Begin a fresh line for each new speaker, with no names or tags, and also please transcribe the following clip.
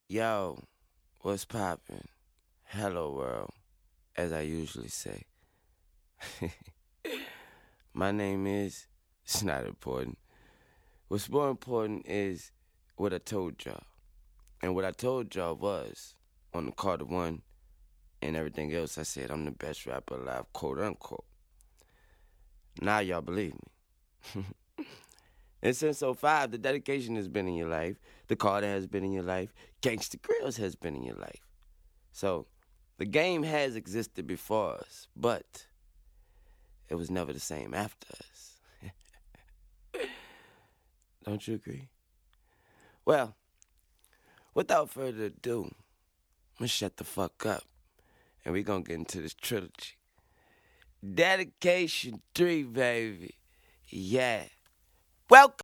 Yo, what's poppin'? Hello, world, as I usually say. My name is, it's not important. What's more important is what I told y'all. And what I told y'all was, on the Carter One and everything else, I said I'm the best rapper alive, quote unquote. Now y'all believe me. And since '05, the dedication has been in your life, the Carter has been in your life, Gangsta Grills has been in your life. So, the game has existed before us, but it was never the same after us. Don't you agree? Well, without further ado, I'm gonna shut the fuck up and we're gonna get into this trilogy. Dedication 3, baby. Yeah. Welcome.